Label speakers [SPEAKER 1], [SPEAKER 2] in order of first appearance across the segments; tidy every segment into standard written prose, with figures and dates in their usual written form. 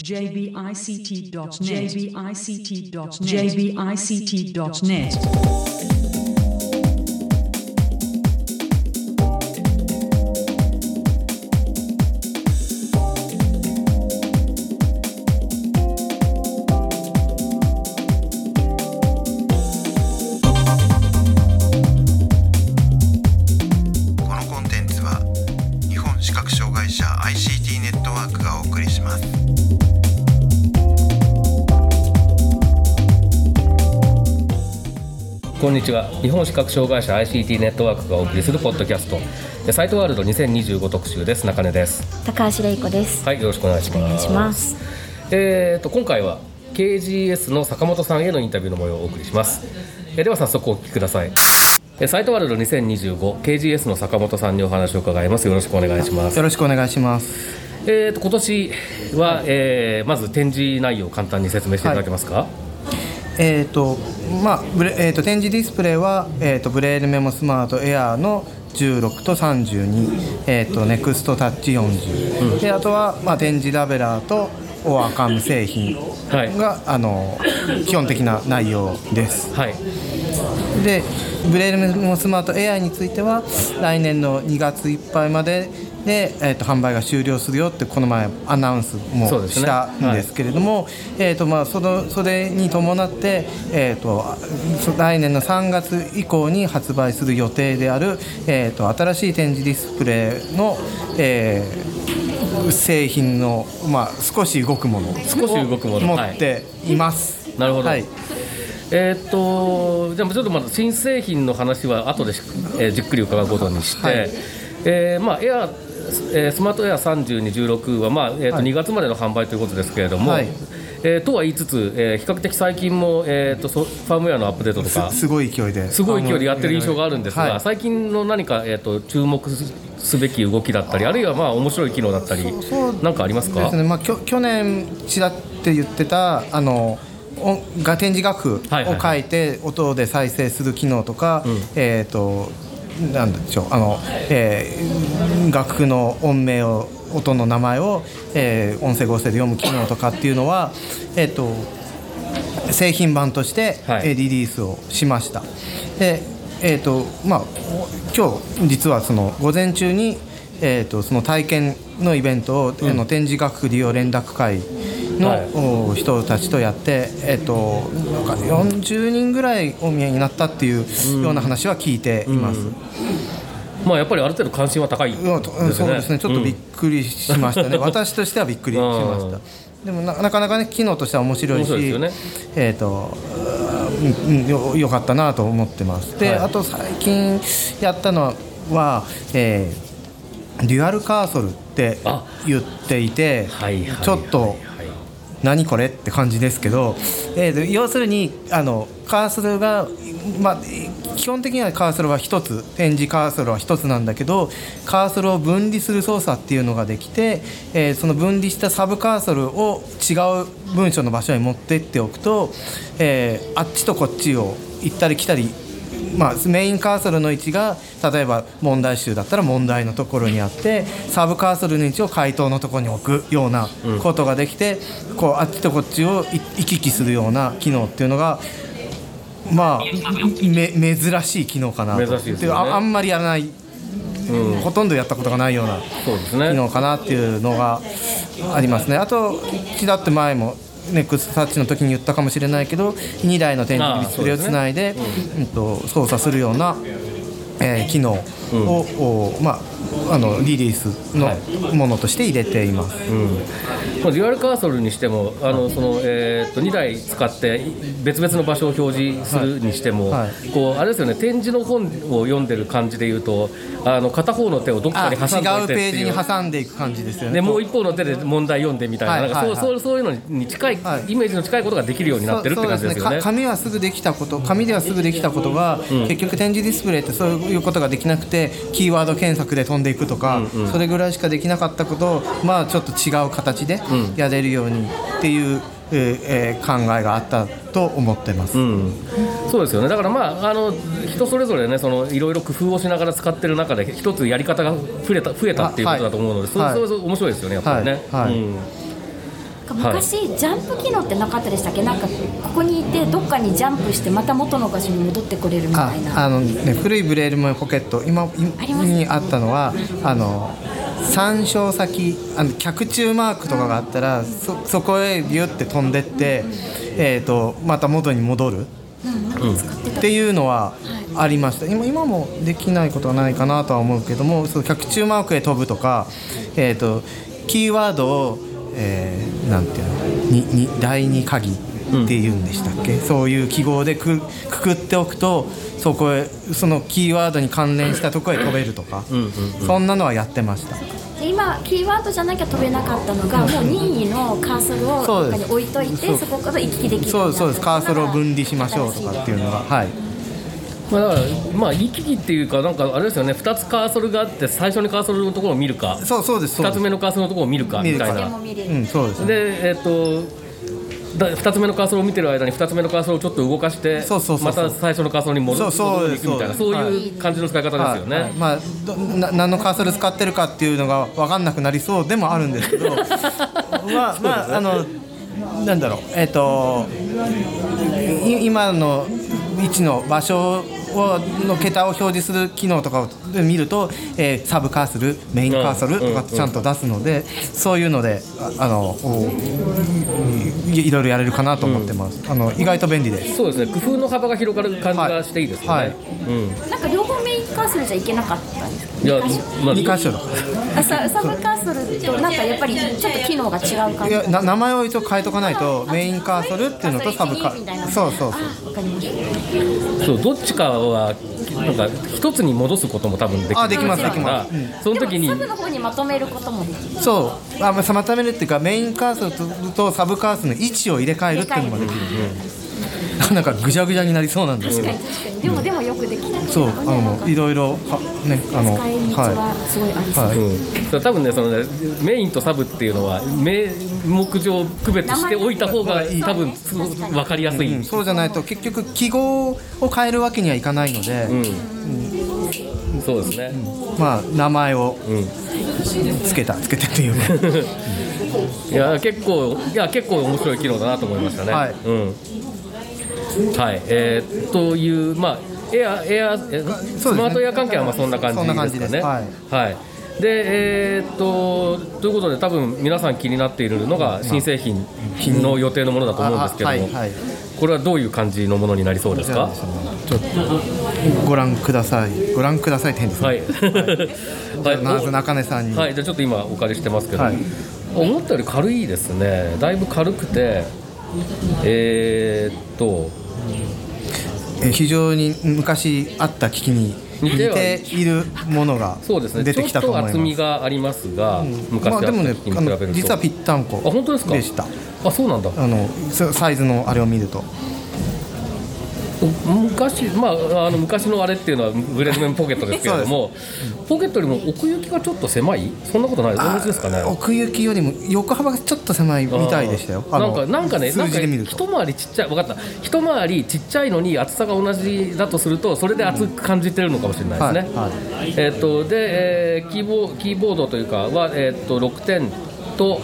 [SPEAKER 1] jbict.net
[SPEAKER 2] 視覚障害者 ICT ネットワークがお送りします。
[SPEAKER 3] こんにちは。日本視覚障害者 ICT ネットワークがお送りするポッドキャストサイトワールド2025特集です。中根です。
[SPEAKER 4] 高橋玲子です。
[SPEAKER 3] はい、よろしくお願いします。
[SPEAKER 4] お願いします。
[SPEAKER 3] 今回は KGS の坂本さんへのインタビューの模様をお送りします。では早速お聞きください。サイトワールド 2025KGS の坂本さんにお話を伺います。よろしくお願いします。
[SPEAKER 5] よろしくお願いします。
[SPEAKER 3] 今年は、まず展示内容を簡単に説明していただけますか。
[SPEAKER 5] 展示ディスプレイは、ブレールメモスマートエアーの16と32、ネクストタッチ40、であとは、展示ラベラーとオアカム製品が、基本的な内容です。はい。でブレールメモスマートエアーについては来年の2月いっぱいまでで、販売が終了するよってこの前アナウンスもしたんですけれども、それに伴って、来年の3月以降に発売する予定である、新しい展示ディスプレイの、製品の、少し動くものを持っています。
[SPEAKER 3] なるほど。はい。じゃあちょっとまず新製品の話は後で、じっくり伺うことにして、はい、エアスマートエア3216は、2月までの販売ということですけれども、はい、とは言いつつ、比較的最近も、ファームウェアのアップデートとか
[SPEAKER 5] すごい勢いで
[SPEAKER 3] やってる印象があるんですが、はい、最近の何か、注目すべき動きだったり、あるいは面白い機能だったり何かありますか。
[SPEAKER 5] ですね、去年ちらって言ってた展示楽譜を書いて音で再生する機能とか、なんでしょう、楽譜の音名を音の名前を、音声合成で読む機能とかっていうのは、製品版として、リリースをしました。で、今日実はその午前中に、その体験のイベントを、展示楽譜利用連絡会の人たちとやって、なんか40人ぐらいお見えになったっていうような話は聞いています。
[SPEAKER 3] やっぱりある程度関心は高いですね。
[SPEAKER 5] そうですね、ちょっとびっくりしましたね。私としてはびっくりしました。でもなかなかね、機能としては面白いし、よかったなと思ってます。で、あと最近やったのは、デュアルカーソルって言っていて、ちょっと何これって感じですけど、要するにカーソルが、基本的にはカーソルは一つ、展示カーソルは一つなんだけど、カーソルを分離する操作っていうのができて、その分離したサブカーソルを違う文章の場所に持ってっておくと、あっちとこっちを行ったり来たり、メインカーソルの位置が例えば問題集だったら問題のところにあって、サブカーソルの位置を回答のところに置くようなことができて、あっちとこっちを行き来するような機能っていうのが珍しい機能かなと。珍しいですよね。あんまりやらない、ほとんどやったことがないような機能かなっていうのがありますね。あとちらっと前もネクストタッチの時に言ったかもしれないけど、2台の展示ディスプレイをつないで、操作するような、機能を、リリースのものとして入れています。
[SPEAKER 3] デュアルカーソルにしても2台使って別々の場所を表示するにしても、あれですよね、展示の本を読んでる感じでいうと、片方の手をどっかに挟んでおいてっていう、
[SPEAKER 5] 違うページに挟んでいく感じですよね。
[SPEAKER 3] でもう一方の手で問題読んでみたいな、そういうのに近い、イメージの近いことができるようになってるって感じですよね。
[SPEAKER 5] 紙ではすぐできたことが、結局展示ディスプレイってそういうことができなくて、キーワード検索で飛んでいくとか、それぐらいしかできなかったことを、ちょっと違う形でやれるようにっていう、考えがあったと思ってます。
[SPEAKER 3] そうですよね。だから人それぞれね、いろいろ工夫をしながら使ってる中で一つやり方が増えたっていうことだと思うので、それ面白いですよね、やっぱりね。
[SPEAKER 1] 昔、ジャンプ機能ってなかったでしたっけ？なんかここにいてどっかにジャンプしてまた元の場所に戻ってこれるみたいな。
[SPEAKER 5] 古いブレールメンポケット今にあったのは参照先脚注マークとかがあったら そこへビュッて飛んでって、また元に戻る、っていうのはありました。今もできないことはないかなとは思うけども、その脚注マークへ飛ぶとか、キーワードをなんていうの第二鍵っていうんでしたっけ、そういう記号でくくっておくとそこへそのキーワードに関連したところへ飛べるとか、そんなのはやってました。
[SPEAKER 1] 今キーワードじゃなきゃ飛べなかったのが、もう任意のカーソルをどっかに置いといて そこから行き来できる。
[SPEAKER 5] そうです、カーソルを分離しましょうとかっていうのが、はい。
[SPEAKER 3] だから行き来っていうか、なんかあれですよね、2つカーソルがあって最初にカーソルのところを見るか、
[SPEAKER 5] そうです、
[SPEAKER 3] 2つ目のカーソルのところを見るかみたいな。
[SPEAKER 5] そうです。
[SPEAKER 3] で2つ目のカーソルを見てる間に2つ目のカーソルをちょっと動かしてまた最初のカーソルに戻っていくみたいな、そういう感じの使い方ですよね。
[SPEAKER 5] 何のカーソル使ってるかっていうのが分かんなくなりそうでもあるんですけどなんだろう、今の位置の場所の桁を表示する機能とかを見ると、サブカーソル、メインカーソルとかちゃんと出すので、そういうのでいろいろやれるかなと思ってます。意外と便利です。
[SPEAKER 3] そうですね、工夫の幅が広がる感じがしていいですね。
[SPEAKER 1] なんか両方メインカーソルじゃいけなかったんですか？
[SPEAKER 3] いや、
[SPEAKER 5] 2箇所だ。
[SPEAKER 1] サブカーソルとなんかやっぱりちょっと機能が違う感じ。
[SPEAKER 5] いや、名前を一応変えとかないと、メインカーソルっていうのとサブカーソル、そう。わ
[SPEAKER 1] かりました。
[SPEAKER 3] そう、どっちかはなんか一つに戻すことも多分できる。
[SPEAKER 5] できます。
[SPEAKER 3] その時に
[SPEAKER 1] サブの方にまとめることもできる。
[SPEAKER 5] そう、まとめるっていうか、メインカーソルとサブカーソルの位置を入れ替えるっていうのもできる。なんかぐちゃぐちゃになりそうなんですけど。
[SPEAKER 1] でもよくできた。
[SPEAKER 5] そう、いろいろね、
[SPEAKER 1] 使い道はすごいありそう。
[SPEAKER 3] 多分ね、そのね、メインとサブっていうのは名目上区別しておいた方が多分分かりやすい。
[SPEAKER 5] そうじゃないと結局記号を変えるわけにはいかないので、
[SPEAKER 3] そうですね。
[SPEAKER 5] 名前をつけてっていうね。
[SPEAKER 3] いや結構面白い機能だなと思いましたね。はい。というスマートエア関係はそんな感じですかね。はい。でということで多分皆さん気になっているのが新製品の予定のものだと思うんですけども、これはどういう感じのものになりそうですか？
[SPEAKER 5] ちょっとご覧くださいって変ですね。はい。まず中根さんに。
[SPEAKER 3] はい。じゃあちょっと今お借りしてますけど、思ったより軽いですね。だいぶ軽くて
[SPEAKER 5] 非常に昔あった機器に似ているものが出てきたと思います。
[SPEAKER 3] ちょっと厚みがありますが、昔あった機器に比べると
[SPEAKER 5] 実はぴったんこでした。
[SPEAKER 3] そうなんだ。
[SPEAKER 5] サイズのあれを見ると
[SPEAKER 3] 昔のあれっていうのはブレードメンポケットですけれどもポケットよりも奥行きがちょっと狭い、そんなことないですかね。
[SPEAKER 5] 奥行きよりも横幅がちょっと狭いみたいでしたよ。
[SPEAKER 3] なんか一回りちっちゃい、分かった、一回りちっちゃいのに厚さが同じだとするとそれで厚く感じてるのかもしれないですね。で、キーボードというかは、6点と、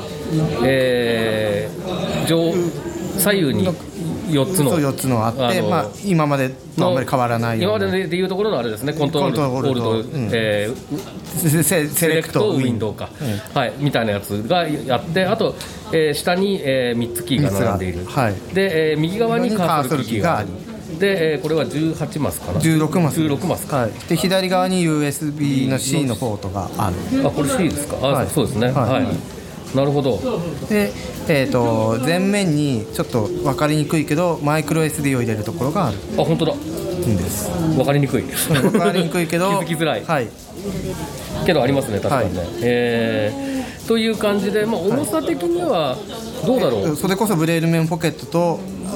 [SPEAKER 3] 左右に4つのあって、今までとあんまり変わらないような、今までいうところのあれですね、コントロールと、セレクトウィンドウか、みたいなやつがあって、あと、下に、3つキーが並んでいる、で、右側にカーソルキーがあり、で、これは18マスかな、16マスか、
[SPEAKER 5] で左側に USB の C のポートがある。
[SPEAKER 3] これ C ですか。そうですね。なるほど。
[SPEAKER 5] で、前面にちょっと分かりにくいけどマイクロ SD を入れるところがある。
[SPEAKER 3] 本当だ。
[SPEAKER 5] んです。
[SPEAKER 3] 分かりにくい。
[SPEAKER 5] 分かりにくいけど
[SPEAKER 3] 気づきづらい。けどありますね、確かにね。という感じで、重さ的にはどうだろう。
[SPEAKER 5] それこそブレールメンポケットと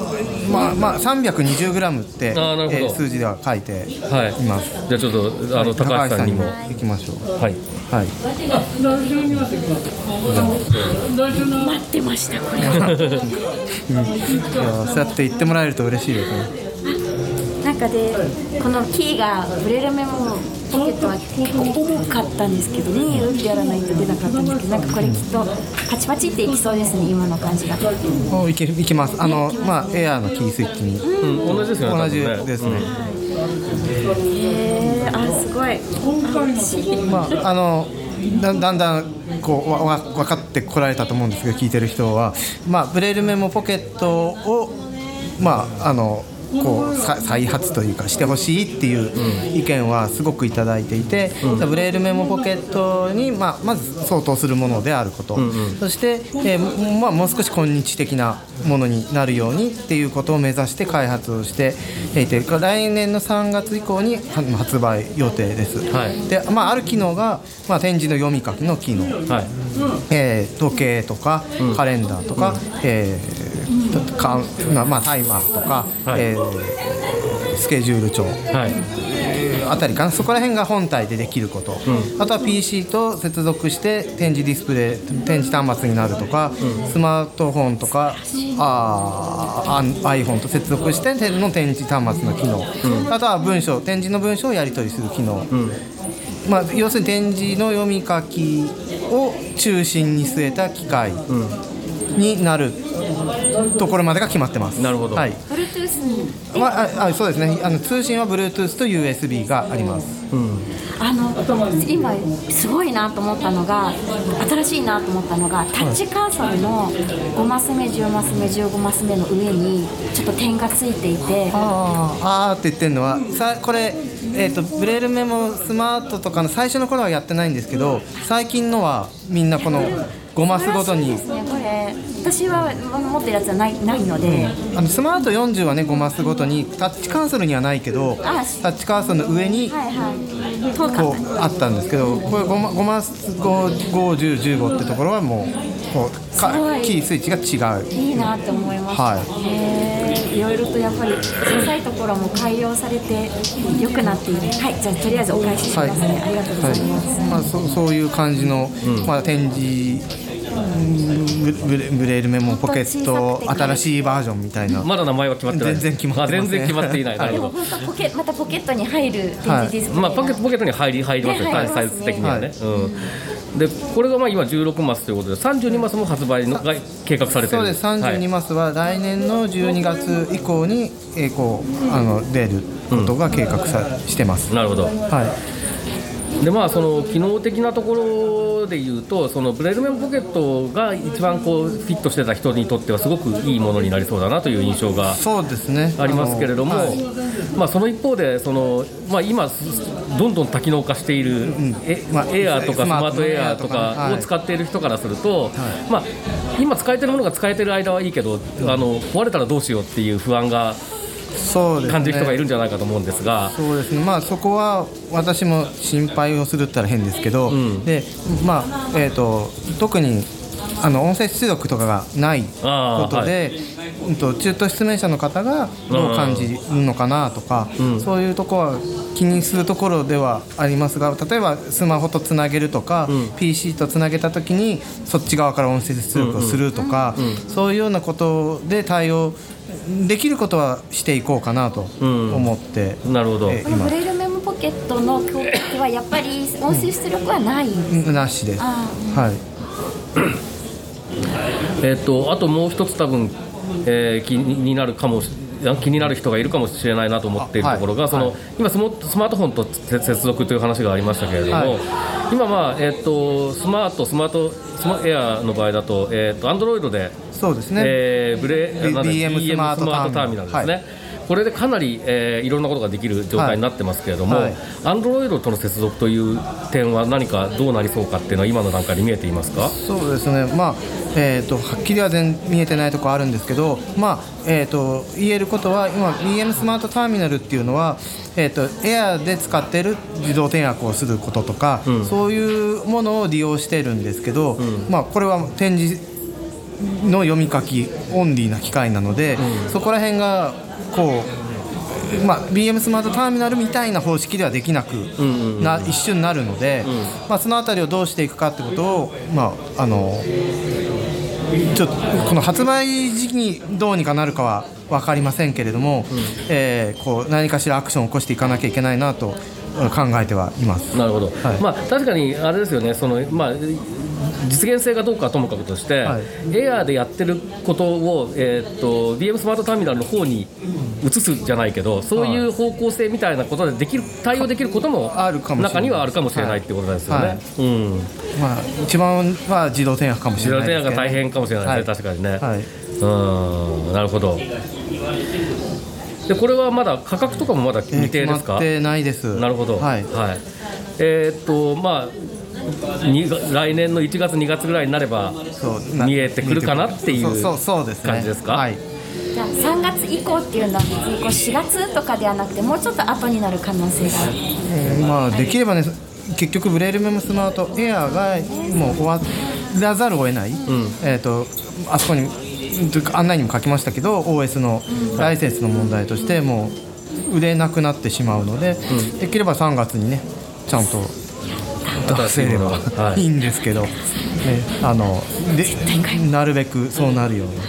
[SPEAKER 5] 320g って数字では書いています。
[SPEAKER 3] じゃあちょっと高橋さんにも
[SPEAKER 5] 行きましょう。
[SPEAKER 1] 待ってましたこれ。
[SPEAKER 5] そうやって言ってもらえると嬉しいですね。
[SPEAKER 1] なんかでこのキーがブレールメモポポケットは結構多かったんですけどね、打ってやらないと出なかったんですけど、なんかこれきっとパチパチっていきそうですね、今の感じが。
[SPEAKER 5] いきます。エアーのキースイッチに、
[SPEAKER 3] 同じですよね。
[SPEAKER 5] 同じですね。
[SPEAKER 1] すごい。
[SPEAKER 5] だんだんこう分かってこられたと思うんですけど、聞いてる人は、ブレイルメモポケットをこう再発というかしてほしいっていう意見はすごくいただいていて、ブレイルメモポケットに、まず相当するものであること、そして、もう少し今日的なものになるようにっていうことを目指して開発をしていて、来年の3月以降に発売予定です、である機能が、点字の読み書きの機能、時計とか、カレンダーとか、タイマーとか、スケジュール帳、あたりかな、そこら辺が本体でできること、あとは PC と接続して点字ディスプレイ、点字端末になるとか、スマートフォンとかiPhone と接続しての点字端末の機能、あとは点字の文章をやり取りする機能、要するに点字の読み書きを中心に据えた機械になるところまでが決まってます。
[SPEAKER 3] なるほど。
[SPEAKER 1] Bluetooth に、
[SPEAKER 5] そうですね。通信は Bluetooth と USB があります。
[SPEAKER 1] 今すごいなと思ったのが、新しいなと思ったのが、タッチカーソルの5マス目、10マス目、15マス目の上にちょっと点がついていて、って
[SPEAKER 5] 言ってるのはこれ、ブレイルメモスマートとかの最初の頃はやってないんですけど、最近のはみんなこの5マスごとに、
[SPEAKER 1] ですね、これ私は持ってるやつはないので、
[SPEAKER 5] スマート40はね5マスごとにタッチカーソルにはないけど、タッチカーソルの上にこうあったんですけど、これ5マス5、10、15ってところはもうこうキースイッチが違う。
[SPEAKER 1] いいなって思いました。いろいろとやっぱり小さいところも改良されて良くなっている。じゃあとりあえずお返ししますね。ありがとうございます。
[SPEAKER 5] そういう感じの、展示ブレイルメモポケット新しいバージョンみたいな。
[SPEAKER 3] まだ名前は決まってない。
[SPEAKER 5] 全然決まってません。
[SPEAKER 3] 全然決まっていない。なるほど。
[SPEAKER 1] またポケットに入る展示ディスプレイ。
[SPEAKER 3] ポケットに入りますよね、サイズ的にはね。でこれが今16マスということで、32マスも発売が計画されている。
[SPEAKER 5] そうです。32マスは来年の12月以降に出ることが計画してます。
[SPEAKER 3] なるほど。でその機能的なところでいうと、そのブレイルメモポケットが一番こうフィットしてた人にとってはすごくいいものになりそうだなという印象がありますけれども、その一方で今どんどん多機能化しているエアーとかスマートエアーとかを使っている人からすると、今使えてるものが使えてる間はいいけど、壊れたらどうしようっていう不安が感じる人がいるんじゃないかと思うんですが、
[SPEAKER 5] そうですね。そこは私も心配をするって言ったら変ですけど、で特に音声出力とかがないことで、中途失明者の方がどう感じるのかなとか、そういうところは気にするところではありますが、例えばスマホとつなげるとか、PC とつなげた時にそっち側から音声出力をするとか、そういうようなことで対応できることはしていこうかなと思って
[SPEAKER 3] なるほど。
[SPEAKER 1] このブレイルメモポケットの供給はやっぱり音声出力はないんですか？
[SPEAKER 5] なしです。
[SPEAKER 3] あともう一つ多分、気になる人がいるかもしれないなと思っているところが、今スマートフォンと接続という話がありましたけれども、今スマートエアの場合だとAndroid で
[SPEAKER 5] そうですね、
[SPEAKER 3] BM スマートターミナルですね。これでかなり、いろんなことができる状態になってますけれども、Android との接続という点は何かどうなりそうかっていうのは今の段階で見えていますか？
[SPEAKER 5] そうですね、はっきりは見えてないところあるんですけど、言えることは今 BM スマートターミナルっていうのは、エアで使っている自動転訳をすることとか、そういうものを利用してるんですけど、これは点字の読み書きオンリーな機械なので、そこら辺がこう、BM スマートターミナルみたいな方式ではできなく一瞬なるので、そのあたりをどうしていくかってことを、ちょっとこの発売時期にどうにかなるかは分かりませんけれども、こう何かしらアクションを起こしていかなきゃいけないなと考えてはいます。
[SPEAKER 3] なるほど、
[SPEAKER 5] はい、
[SPEAKER 3] まあ、確かにあれですよね、まあ、実現性がどうかともかくとして、はい、エアーでやってることを、BM スマートターミナルの方に移すじゃないけど、そういう方向性みたいなことで対応できることも中にはあるかもしれないってことですよね。
[SPEAKER 5] まあ、一番は自動転訳かもしれないですけど、
[SPEAKER 3] 自動転訳が大変かもしれないですね、確かにね、はい、なるほど。でこれはまだ価格とかもまだ未定ですか？
[SPEAKER 5] 決まってないです。
[SPEAKER 3] なるほど、はいはい、まあ来年の1月2月ぐらいになれば見えてくるかなっていう感じですか？はい、
[SPEAKER 1] じゃあ3月以降っていうのは別に4月とかではなくてもうちょっと後になる可能性がある、
[SPEAKER 5] まあ、できればね、結局ブレイルメモスマートエアーがもう終わらざるを得ない、あそこに案内にも書きましたけど OS のライセンスの問題としてもう売れなくなってしまうので、できれば3月にねちゃんと出せればいいんですけど、ね、なるべくそうなるように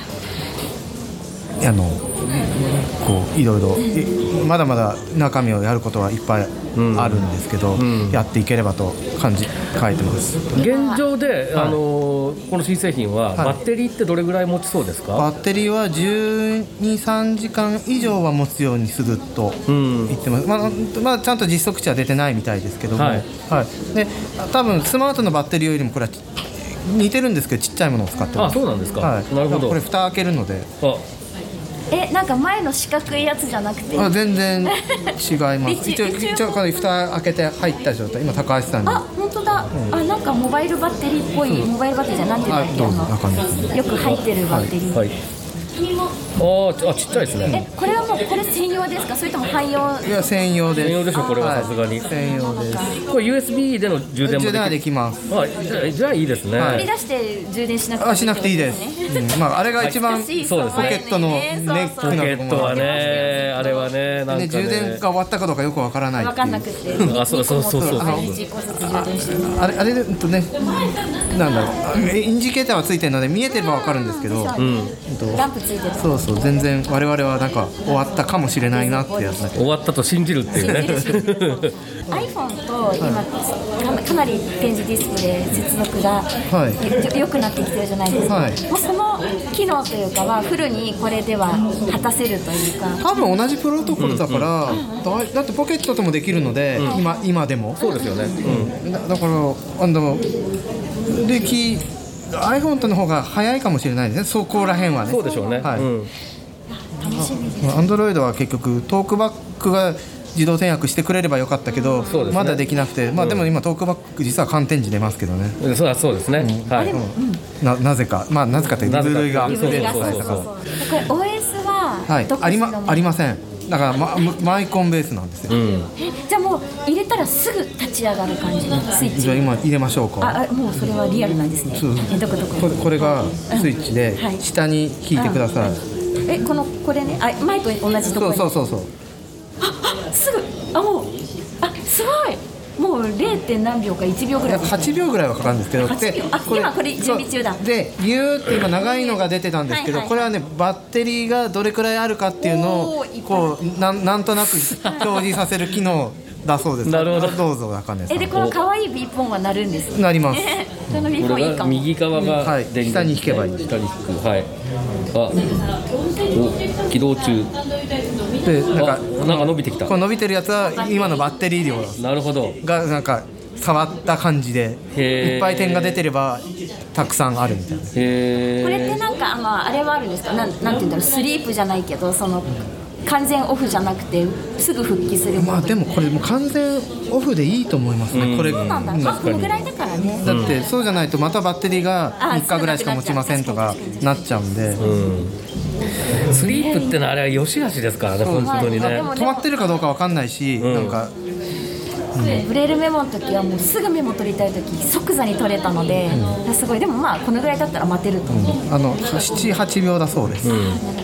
[SPEAKER 5] こういろいろまだまだ中身をやることはいっぱいあるんですけど、やっていければと書いてます。
[SPEAKER 3] 現状で、この新製品はバッテリーってどれぐらい持ちそうですか？
[SPEAKER 5] バッテリーは12、3時間以上は持つようにすると言ってます。まあ、ちゃんと実測値は出てないみたいですけども、はいはい、で多分スマートのバッテリーよりもこれは似てるんですけどちっちゃいものを使ってます。
[SPEAKER 3] あ、そうなんですか、
[SPEAKER 5] はい、なるほど。これ蓋開けるので、
[SPEAKER 1] なんか前の四角いやつじゃなくて
[SPEAKER 5] 全然違います一応この蓋開けて入った状態、今高橋さんに
[SPEAKER 1] 本当だ、なんかモバイルバッテリーっぽい、モバイルバッテリーじゃなんていうんだっけ、よく入ってるバッテリー、はいはい、
[SPEAKER 3] ちっちゃいですね。
[SPEAKER 1] これはもうこれ専用ですか、それとも汎用？
[SPEAKER 5] いや専用です。
[SPEAKER 3] 専用でしょ、これはさすがに。
[SPEAKER 5] 専用です。
[SPEAKER 3] これ USB での充電も
[SPEAKER 5] できます。
[SPEAKER 3] じゃあいいですね。
[SPEAKER 1] 取り出して充電しなくていいですね。
[SPEAKER 5] しなくていいです。まああれが一番ポケットのネックなところ。
[SPEAKER 3] ポケットはね、あれはね、なんかね、
[SPEAKER 5] 充電が終わったかどうかよくわからない。
[SPEAKER 1] わかんなくて。
[SPEAKER 3] そう。
[SPEAKER 5] あれとね、なんだろう、インジケーターはついてるので見えてればわかるんですけど、
[SPEAKER 1] ランプついてる。
[SPEAKER 5] そう。全然我々はなんか終わったかもしれないなってやつだけど、
[SPEAKER 3] 終わったと信じるっていうね
[SPEAKER 1] iPhone と今かなり展示ディスプレイ接続が良くなってきてるじゃないですか、はい、もうその機能というかはフルにこれでは果たせるというか、
[SPEAKER 5] 多分同じプロトコルだから、だってポケットともできるので、今でも
[SPEAKER 3] そうですよね、
[SPEAKER 5] だからiPhone との方が早いかもしれないですね、そこら辺はね。
[SPEAKER 3] そうでしょうね、はい、
[SPEAKER 1] 楽しみです。
[SPEAKER 5] Android は結局トークバックが自動転訳してくれればよかったけど、ね、まだできなくて、でも今トークバック実は寒天時出ますけどね。
[SPEAKER 3] そうですね、はい、
[SPEAKER 5] なぜかというと部類がアップデートされたから。
[SPEAKER 1] これ OS は
[SPEAKER 5] ありません。だから、マイコンベースなんですよ。
[SPEAKER 1] じゃあもう入れたらすぐ立ち上がる感じのスイッチ。
[SPEAKER 5] じゃあ今入れましょうか。
[SPEAKER 1] もうそれはリアルなんですね。どこ
[SPEAKER 5] これがスイッチで下に引いてください。
[SPEAKER 1] これね、前と同じところに。
[SPEAKER 5] そう。
[SPEAKER 1] すぐすごい。もう 0. 何秒か1秒ぐらい。
[SPEAKER 5] 8秒ぐらいはかかるんですけど、
[SPEAKER 1] 今これ準備中だ。
[SPEAKER 5] でギューって今長いのが出てたんですけど、これはねバッテリーがどれくらいあるかっていうのをこうなんとなく表示させる機能だそうです。
[SPEAKER 3] なるほど。
[SPEAKER 5] どうぞ中根さん。
[SPEAKER 1] でこの可愛いビーポンは鳴るんです。
[SPEAKER 5] 鳴ります。
[SPEAKER 1] このビーポンいいかも。
[SPEAKER 3] 右側が
[SPEAKER 5] 下に引けばいい。
[SPEAKER 3] 下に引く。はい。起動中。
[SPEAKER 5] でなんか
[SPEAKER 3] 伸びてきた。
[SPEAKER 5] この伸びてるやつは今のバッテリー量
[SPEAKER 3] なるほど
[SPEAKER 5] がなんか触った感じでいっぱい点が出てればたくさんあるみたいな。こ
[SPEAKER 1] れってなんかあれはあるんですか。なんていうんだろう、スリープじゃないけど完全オフじゃなくてすぐ復帰する。
[SPEAKER 5] でもこれもう完全オフでいいと思いますね。これ
[SPEAKER 1] そうなんだ。このぐらいだからね。
[SPEAKER 5] だってそうじゃないとまたバッテリーが3日ぐらいしか持ちませんとかなっちゃうんで。
[SPEAKER 3] スリープってのはあれは良し悪しですからね、本当にね。
[SPEAKER 5] 止まってるかどうか分かんないし、なんか
[SPEAKER 1] ブレイルメモの時はもうすぐメモ取りたい時即座に取れたので、すごい。でもこのぐらいだったら待てると思う。
[SPEAKER 5] 7、8秒だそうです。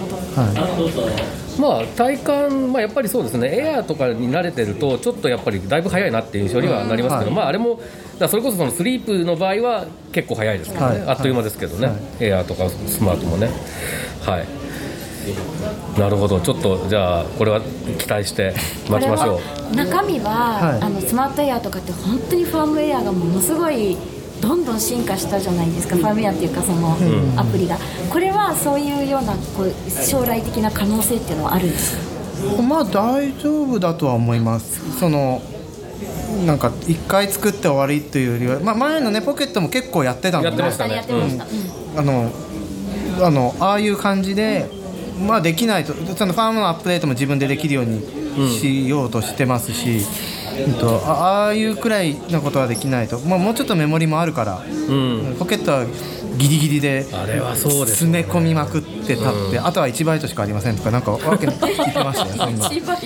[SPEAKER 3] 体感、やっぱりそうですね、エアーとかに慣れてるとちょっとやっぱりだいぶ早いなっていう印象にはなりますけど、あれもそれこそスリープの場合は結構早いですけどね、あっという間ですけどね、エアーとかスマートもね。はい。 なるほど、ちょっとじゃあこれは期待して待ちましょ
[SPEAKER 1] う。中身は、はい、スマートエアとかって本当にファームウェアがものすごいどんどん進化したじゃないですか、ファームウェアっていうかそのアプリが、これはそういうようなこう将来的な可能性っていうのはあるんですか？
[SPEAKER 5] まあ大丈夫だとは思います。なんか1回作って終わりというよりは、前のねポケットも結構やってたので、
[SPEAKER 3] やってましたね。
[SPEAKER 5] ああいう感じで、できないとそのファームのアップデートも自分でできるようにしようとしてますし、ああいうくらいのことはできないと、もうちょっとメモリもあるから、ポケットはギリギリで詰め込みまくってたって、あとは1バイトしかありませんとかなんかわけ言ってましたよ。そんな
[SPEAKER 1] 1バイト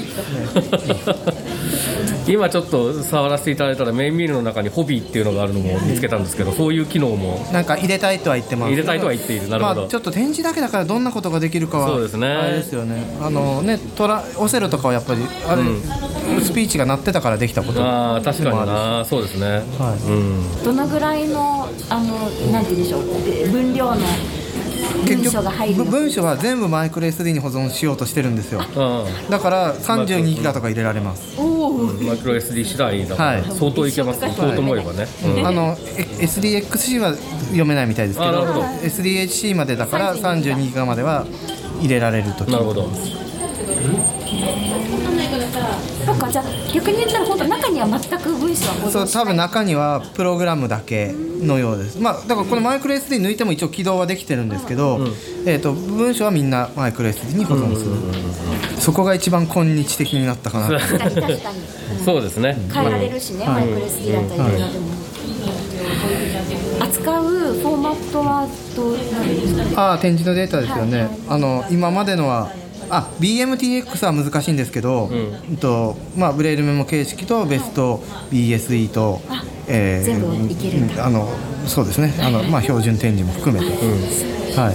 [SPEAKER 3] 今ちょっと触らせていただいたらメインメニューの中にホビーっていうのがあるのも見つけたんですけど、そういう機能も
[SPEAKER 5] なんか入れたいとは言ってます。
[SPEAKER 3] 入れたいとは言っている。なるほど。
[SPEAKER 5] ちょっと展示だけだからどんなことができるかは
[SPEAKER 3] そうですね。
[SPEAKER 5] あれですよね。オセロとかはやっぱりあれ、スピーチが鳴ってたからできたことでもある。
[SPEAKER 3] 確かにな、そうですね。
[SPEAKER 1] どのぐらいのなんて言うんでしょう、分量の文章が入るの？
[SPEAKER 5] 文章は全部マイクロ SD に保存しようとしてるんですよ。だから32ギガとか入れられます。
[SPEAKER 3] マイクロ SD 次第だから、相当いけますね。そうと思えばね。
[SPEAKER 5] SDXC は読めないみたいですけど、SDHC までだから32ギガまでは入れられると。
[SPEAKER 3] なるほど。
[SPEAKER 1] なんかじゃあ逆に言ったら本当中には全く文章は保存しない。
[SPEAKER 5] そう、多分中にはプログラムだけのようです。だからこのマイクロ SD 抜いても一応起動はできてるんですけど、文章はみんなマイクロ SD に保存する。そこが一番今日的になったかな。
[SPEAKER 1] 確かに
[SPEAKER 3] そうですね。
[SPEAKER 1] 変えられるしね、マイクロ SD だったりとかでも。扱うフォーマットはどうなんですか？
[SPEAKER 5] 展示のデータですよね。今までのはBMTX は難しいんですけど、ブレイルメモ形式とベスト BSE と、
[SPEAKER 1] 全部いけるんだ。
[SPEAKER 5] そうですね。標準展示も含めて、はい。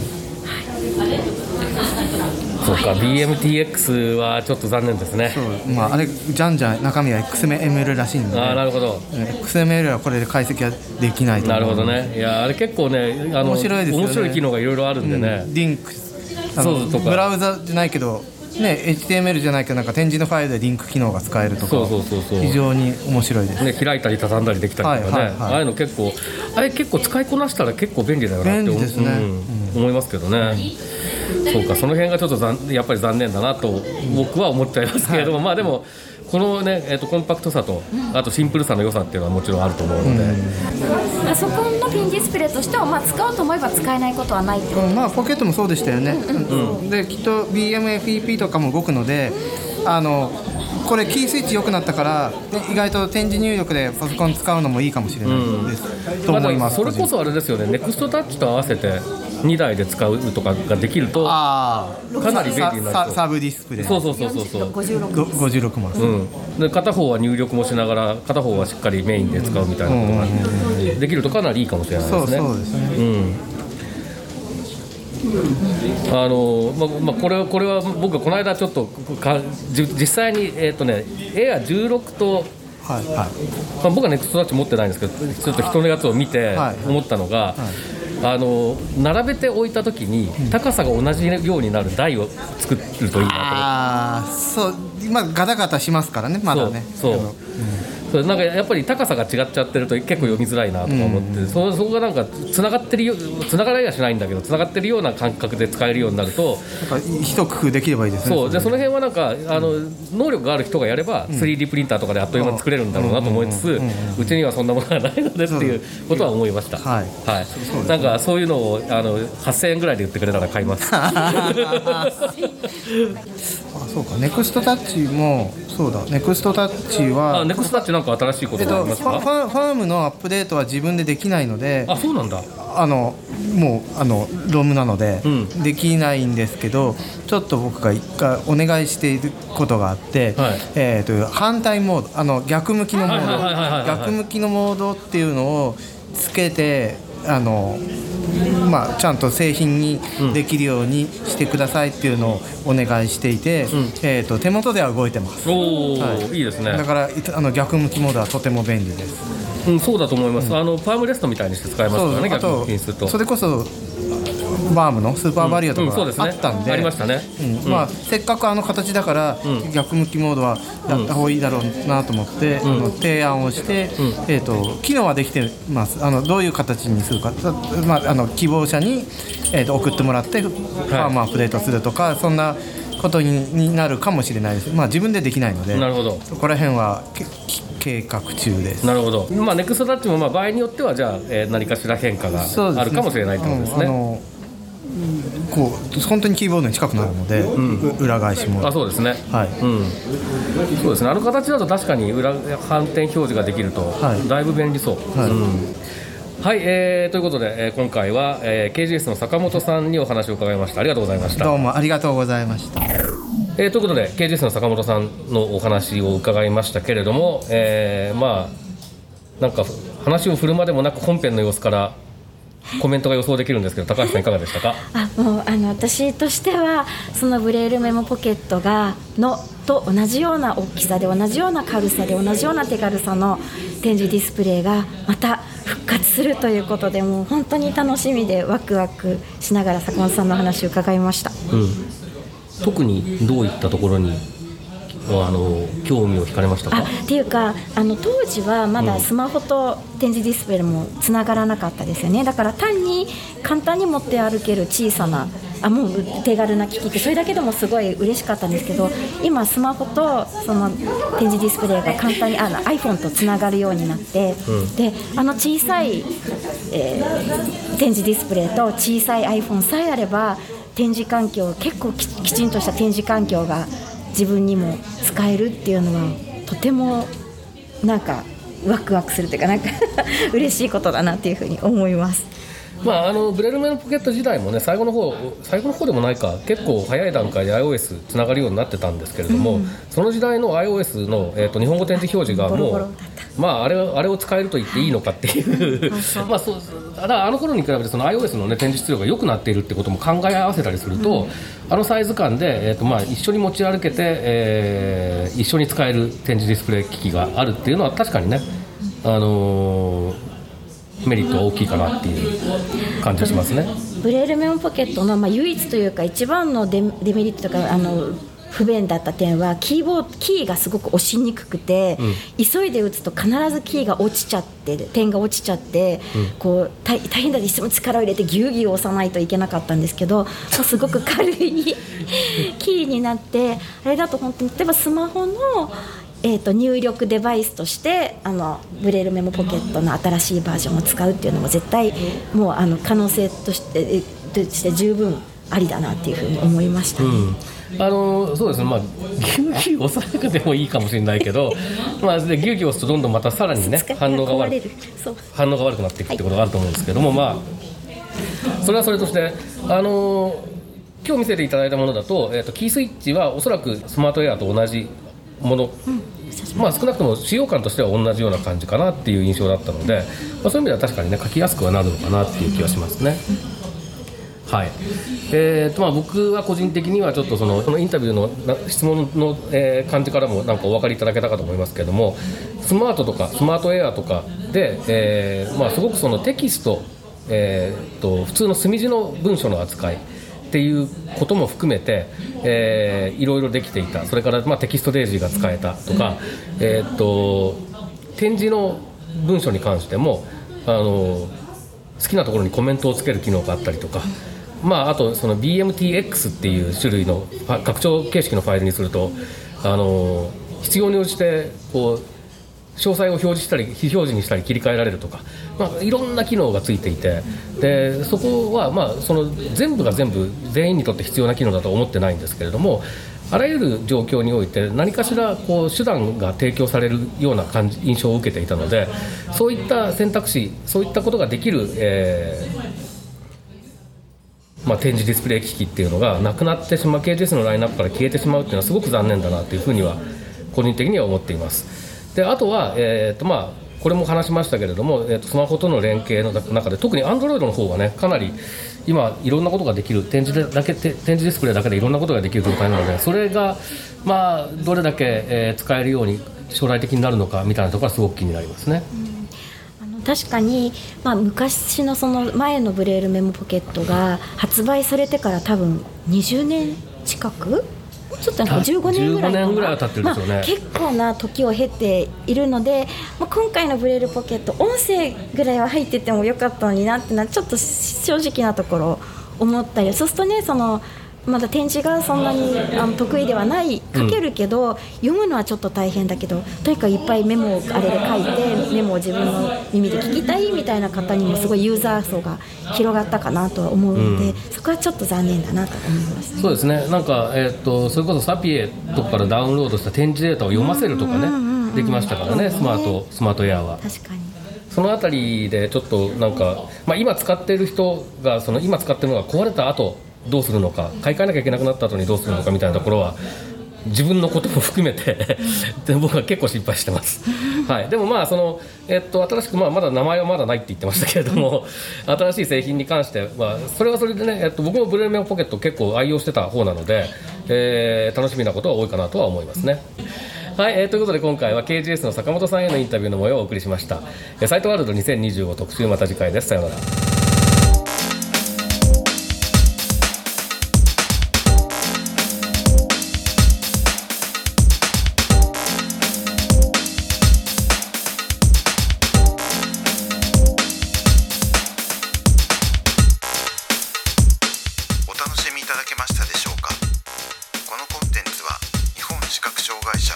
[SPEAKER 3] そうか、BMTX はちょっと残念ですね。
[SPEAKER 5] あれじゃんじゃん中身は XML らしいんで、
[SPEAKER 3] なるほど。
[SPEAKER 5] XML はこれで解析はできないと思う。
[SPEAKER 3] なるほどね。いや、あれ結構ね、
[SPEAKER 5] 面白いですよね。
[SPEAKER 3] 面白い機能がいろいろあるんでね。
[SPEAKER 5] リンクブラウザじゃないけど、HTML じゃないけどなんか展示のファイルでリンク機能が使えるとか、非常に面白いです。
[SPEAKER 3] 開いたり畳んだりできたりとかね、ああいうの結構使いこなしたら結構便利だよなって思いますけどね。そうか、その辺がちょっとやっぱり残念だなと僕は思っちゃいますけれども、でもこのね、コンパクトさとあとシンプルさの良さっていうのはもちろんあると思うので、
[SPEAKER 1] そこのピンディスプレイとしては、使おうと思えば使えないことはないってこと、
[SPEAKER 5] ポケットもそうでしたよね。できっと BMFEP とかも動くので、これキースイッチ良くなったから意外と展示入力でパソコン使うのもいいかもしれないです、と思います。
[SPEAKER 3] それこそあれですよね、ネクストタッチと合わせて2台で使うとかができるとかなり便利になる。
[SPEAKER 5] サブディスプレイ、
[SPEAKER 3] そう
[SPEAKER 5] 56マス、
[SPEAKER 3] で片方は入力もしながら片方はしっかりメインで使うみたいなことができるとかなりいいかもしれないですね。
[SPEAKER 5] そうですね。
[SPEAKER 3] これは僕はこの間ちょっと実際にAir16 と、僕はネクストタッチ持ってないんですけど、ちょっと人のやつを見て思ったのが、並べて置いた時に高さが同じようになる台を作るといいなと思って。
[SPEAKER 5] ガタガタしますからね、まだね。
[SPEAKER 3] なんかやっぱり高さが違っちゃってると結構読みづらいなとか思って、そこがなんかつながらいはしないんだけどつながってるような感覚で使えるようになると、
[SPEAKER 5] 一工夫できればいいですね。
[SPEAKER 3] その辺はなんか能力がある人がやれば 3D プリンターとかであっという間に作れるんだろうなと思いつつ、うちにはそんなものがないのでっていうことは思いました。なんかそういうのを8000円ぐらいで売ってくれたら買います。
[SPEAKER 5] そうか、ネクストタッチもそうだ。ネクストタッチは
[SPEAKER 3] ネクストタッチなんか新しいことがありますか？
[SPEAKER 5] ファームのアップデートは自分でできないので、
[SPEAKER 3] そうなんだ。
[SPEAKER 5] もうロムなので、できないんですけど、ちょっと僕が一回お願いしていることがあって、反対モード、逆向きのモードっていうのをつけてちゃんと製品にできるようにしてくださいっていうのをお願いしていて、手元では動いてます。
[SPEAKER 3] いいですね。
[SPEAKER 5] だから逆向きモードはとても便利です。
[SPEAKER 3] そうだと思います。パームレストみたいにして使えますからね。逆向きにすると
[SPEAKER 5] それこそバームのスーパーバリアとかがあったんで、
[SPEAKER 3] ありましたね、
[SPEAKER 5] まあ、せっかく形だから、逆向きモードはやった方がいいだろうなと思って、提案をして、機能はできてます。どういう形にするか、まあ、希望者に、送ってもらってファームアップデートするとか、そんなことになるかもしれないです。まあ、自分でできないので、
[SPEAKER 3] なるほど、
[SPEAKER 5] そこら辺は計画中です。
[SPEAKER 3] なるほど、まあ、ネクストタッチもまあ場合によってはじゃあ、何かしら変化があるかもしれないということですね。
[SPEAKER 5] こう本当にキーボードに近くなるので、裏返しも。
[SPEAKER 3] そうですね、はい、そうですね、形だと確かに裏反転表示ができると、だいぶ便利そう。はい、ということで、今回は、KGS の坂本さんにお話を伺いました。ありがとうございました。
[SPEAKER 5] どうもありがとうございました。
[SPEAKER 3] ということで KGS の坂本さんのお話を伺いましたけれども、まあなんか話を振るまでもなく本編の様子からコメントが予想できるんですけど、高橋さんいかがでしたか？
[SPEAKER 1] もう私としてはそのブレールメモポケットと同じような大きさで、同じような軽さで、同じような手軽さの展示ディスプレイがまた復活するということで、もう本当に楽しみでワクワクしながら坂本さんの話を伺いました。
[SPEAKER 3] 特にどういったところに興味を惹かれましたか？
[SPEAKER 1] っていうか当時はまだスマホと展示ディスプレイもつながらなかったですよね。だから単に簡単に持って歩ける小さなもう手軽な機器って、それだけでもすごい嬉しかったんですけど、今スマホとその展示ディスプレイが簡単にiPhone とつながるようになって、で小さい、展示ディスプレイと小さい iPhone さえあれば展示環境、結構きちんとした展示環境が自分にも使えるっていうのはとてもなんかワクワクするというか、なんか嬉しいことだなっていうふうに思います。
[SPEAKER 3] まあ、ブレールメモポケット時代もね、最後の方でもないか、結構早い段階で iOS つながるようになってたんですけれども、その時代の iOS の、日本語展示表示がもうまあ、あれを使えると言っていいのかっていうまあそうだから頃に比べてその iOS の、ね、展示質量が良くなっているってことも考え合わせたりすると、サイズ感で、まあ、一緒に持ち歩けて、一緒に使える展示ディスプレイ機器があるっていうのは確かにね、メリットは大きいかなっていう感じがしますね。
[SPEAKER 1] ブレールメモポケットの、唯一というか一番のデメリットとか不便だった点は、キーがすごく押しにくくて、急いで打つと必ずキーが落ちちゃって、点が落ちちゃって、こう大変だ、いつも力を入れてギュウギュウ押さないといけなかったんですけど、すごく軽いキーになって、あれだと本当に例えばスマホの入力デバイスとしてブレールメモポケットの新しいバージョンを使うっていうのも絶対もう可能性として十分ありだなっていうふうに思いました、
[SPEAKER 3] そうですね、まあ、ギュウギュウ押さなくてもいいかもしれないけど、まあ、ギュウギュウ押すとどんどんまたさらにね反応が悪くなっていくってことがあると思うんですけども、まあ、それはそれとして今日見せていただいたものだと、キースイッチはおそらくスマートエアと同じもの、まあ、少なくとも使用感としては同じような感じかなっていう印象だったので、まあ、そういう意味では確かにね書きやすくはなるのかなっていう気がしますね。はい。まあ、僕は個人的にはちょっとそのインタビューの質問の、感じからもなんかお分かりいただけたかと思いますけども、スマートとかスマートエアとかで、まあ、すごくそのテキスト、普通の墨字の文書の扱いっていうことも含めて、いろいろできていた。それから、まあ、テキストデイジーが使えたとか、展示の文書に関しても好きなところにコメントをつける機能があったりとか、まあ、あとその BMTX っていう種類の拡張形式のファイルにすると必要に応じてこう詳細を表示したり非表示にしたり切り替えられるとか、まあ、いろんな機能がついていて、でそこは、まあ、その全部が全部全員にとって必要な機能だとは思ってないんですけれども、あらゆる状況において何かしらこう手段が提供されるような印象を受けていたので、そういった選択肢、そういったことができる、まあ、展示ディスプレイ機器っていうのがなくなってしまう、KGS のラインナップから消えてしまうっていうのはすごく残念だなというふうには個人的には思っています。であとは、まあ、これも話しましたけれども、スマホとの連携の中で特に Android の方がねかなり今いろんなことができる、展示ディスプレイだけでいろんなことができる状態なので、それが、まあ、どれだけ、使えるように将来的になるのかみたいなところはすごく気になりますね。
[SPEAKER 1] 確かに、昔のその前のブレールメモポケットが発売されてから多分20年近くちょっと15年ぐらいかな、
[SPEAKER 3] 15年ぐらいは経ってるんですよね。
[SPEAKER 1] 結構な時を経ているので、今回のブレールポケット音声ぐらいは入っててもよかったのになってちょっと正直なところ思ったり、そうするとね、まだ展示がそんなに得意ではない、書けるけど、読むのはちょっと大変だけど、とにかくいっぱいメモをあれで書いて、メモを自分の耳で聞きたいみたいな方にもすごいユーザー層が広がったかなとは思うので、そこはちょっと残念だなと思います、ね。
[SPEAKER 3] そうですね。なんか、それこそサピエとかからダウンロードした展示データを読ませるとかね、できましたからね、スマートエアは。
[SPEAKER 1] 確かに。
[SPEAKER 3] そのあたりでちょっとなんか、今使っている人が今使っているのが壊れた後どうするのか、買い替えなきゃいけなくなった後にどうするのかみたいなところは自分のことも含めて僕は結構心配してます、はい、でも新しく、まだ名前はまだないって言ってましたけれども新しい製品に関してはそれはそれでね、僕もブレールメモポケット結構愛用してた方なので、楽しみなことは多いかなとは思いますね。はい、ということで今回は KGS の坂本さんへのインタビューの模様をお送りしました。サイトワールド2025特集、また次回です。さようなら。
[SPEAKER 2] お楽しみいただけましたでしょうか。このコンテンツは日本視覚障害者